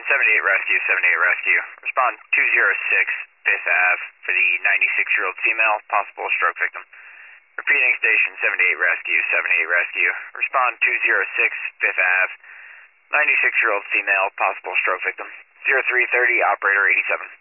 Station 78 Rescue, 78 Rescue. Respond 206 5th Ave for the 96-year-old female, possible stroke victim. Repeating Station 78 Rescue, 78 Rescue. Respond 206 5th Ave, 96-year-old female, possible stroke victim. 0330, operator 87.